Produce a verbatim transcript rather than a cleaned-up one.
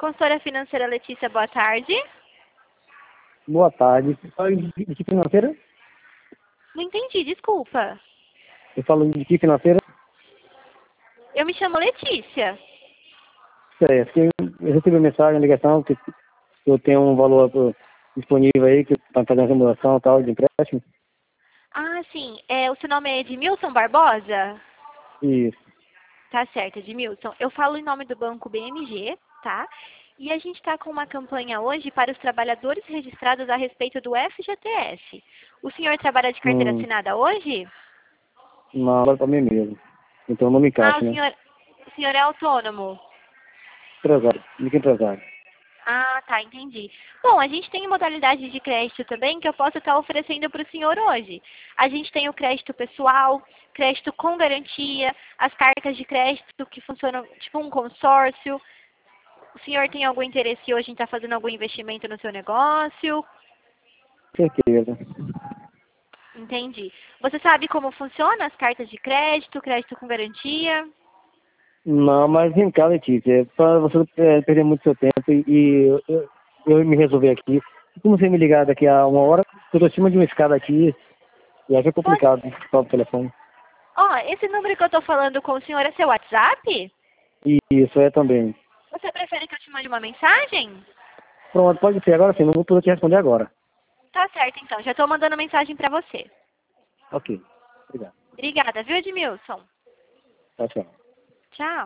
Consultora financeira Letícia, boa tarde. Boa tarde. De que financeira? Não entendi, desculpa. Eu falo de que financeira? Eu me chamo Letícia. É, porque eu recebi uma mensagem, uma ligação, que eu tenho um valor uh, disponível aí, que para fazer uma simulação e tal, de empréstimo. Ah, sim. É, o seu nome é Edmilson Barbosa? Isso. Tá certo, Edmilson. Eu falo em nome do Banco B M G, tá? E a gente está com uma campanha hoje para os trabalhadores registrados a respeito do F G T S. O senhor trabalha de carteira Hum, assinada hoje? não, agora para mim mesmo. Então não me Ah, o encaixa, né? senhor, o senhor é autônomo. Empresário. De que empresário? Ah, tá, entendi. Bom, a gente tem modalidade de crédito também que eu posso estar oferecendo para o senhor hoje. A gente tem o crédito pessoal, crédito com garantia, as cartas de crédito que funcionam tipo um consórcio. O senhor tem algum interesse hoje em estar fazendo algum investimento no seu negócio? Certeza. Entendi. Você sabe como funciona as cartas de crédito, crédito com garantia? Não, mas vem cá, Letícia, para você é, perder muito seu tempo e, e eu, eu, eu me resolver aqui. Como você me ligar daqui a uma hora, eu estou em cima de uma escada aqui e acho Pode. complicado falar o telefone. Ó, esse número que eu estou falando com o senhor é seu WhatsApp? E isso é também. Você prefere que eu te mande uma mensagem? Pronto, pode ser agora sim, não vou poder te responder agora. Tá certo, então. Já estou mandando mensagem para você. Ok. Obrigado. Obrigada, viu, Edmilson? Tchau, tchau. Tchau.